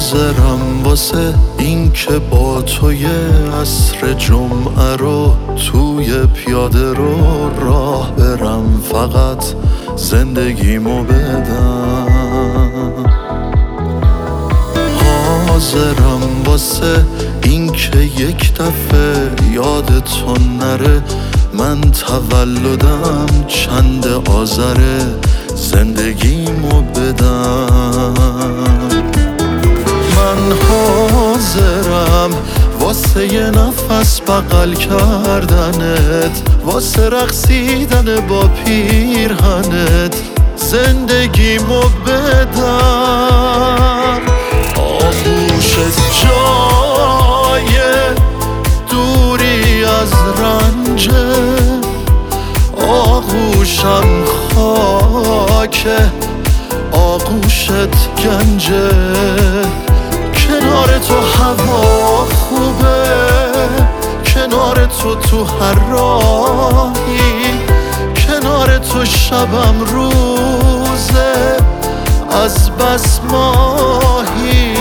حاضرم واسه این که با توی عصر جمعه رو توی پیاده رو راه برم، فقط زندگیمو بدم. حاضرم واسه این که یک دفعه یادتون نره من تولدم چند آذره، زندگیمو بدم. من حاضرم واسه یه نفس بغل کردنت، واسه رقصیدن با پیرهنت، زندگیمو بدم. آغوشت جای دوری از رنجه، آغوشم خاکه، آغوشت گنجه. کنار تو هوا خوبه، کنار تو هر راهی، کنار تو شبم روزه از بس ماهی.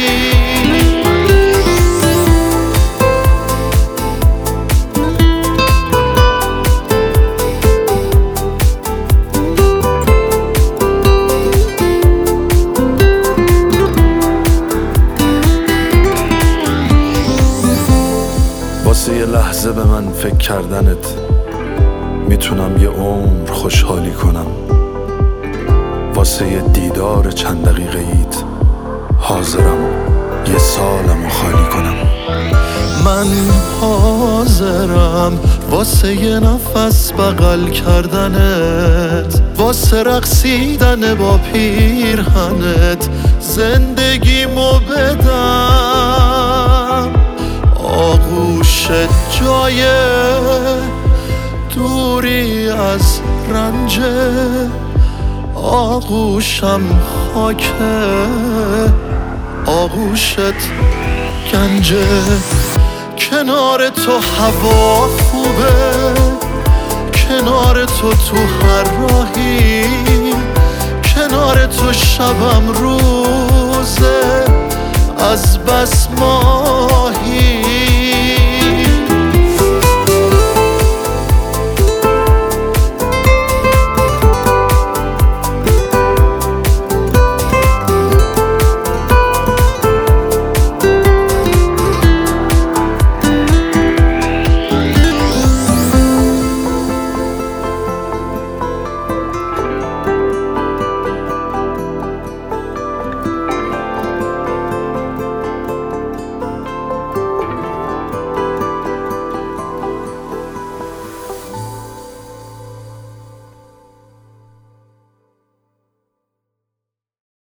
واسه یه لحظه به من فکر کردنت میتونم یه عمر خوشحالی کنم. واسه یه دیدار چند دقیقه ایت حاضرم یه سالمو خالی کنم. من حاضرم واسه یه نفس بغل کردنت، واسه رقصیدن با پیرهنت، زندگیمو بدم. آغوشت جای دوری از رنجه، آغوشم خاکه، آغوشت گنجه. کنار تو هوا خوبه، کنار تو هر راهی، کنار تو شبم روزه از بس ما